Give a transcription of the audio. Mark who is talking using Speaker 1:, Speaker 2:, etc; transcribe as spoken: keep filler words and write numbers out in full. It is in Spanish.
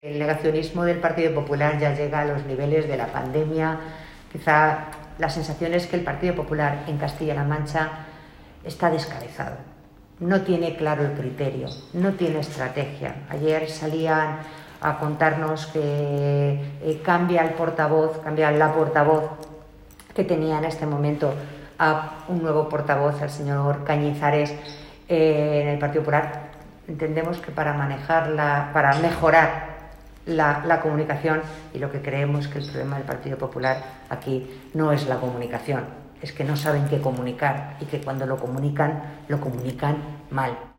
Speaker 1: El negacionismo del Partido Popular ya llega a los niveles de la pandemia. Quizá la sensación es que el Partido Popular en Castilla-La Mancha está descabezado. No tiene claro el criterio, no tiene estrategia. Ayer salían a contarnos que eh, cambia el portavoz, cambia la portavoz que tenía en este momento a un nuevo portavoz, al señor Cañizares, eh, en el Partido Popular. Entendemos que para manejarla, para mejorar La, la comunicación, y lo que creemos que el problema del Partido Popular aquí no es la comunicación, es que no saben qué comunicar y que cuando lo comunican, lo comunican mal.